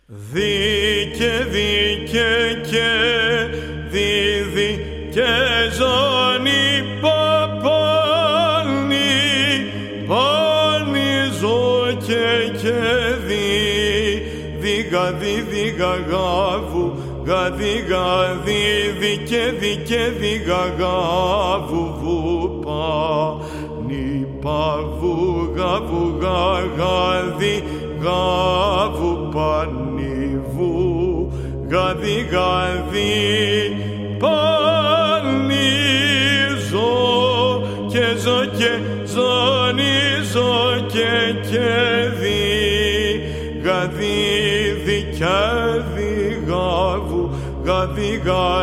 Δίκε, δίκε και δίδυ και ζώνη παπάνη, πάνη ζω και δι γαγάβου, γαδί και δι γαγάβου βου πάνη παβου γαβου γαδί γαβου πάνη βου γαδί πάνη ζω και ζώνη ζω και δι γαδί και γαβου γαδί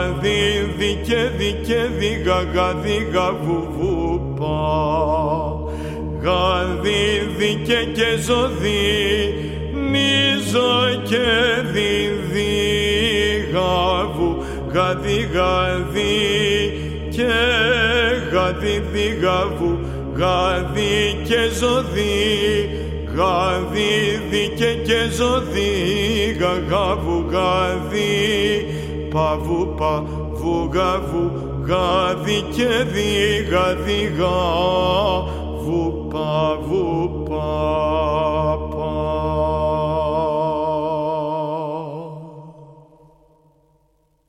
και δι γαδί βου πά γαδί και ζωδί νίζο και δι γαβου γαδί και δι γαβου γαδί και ζωδί γαδί και ζωδί γαβου γαδί παβου παβου γαβου γαδί και δι γαδί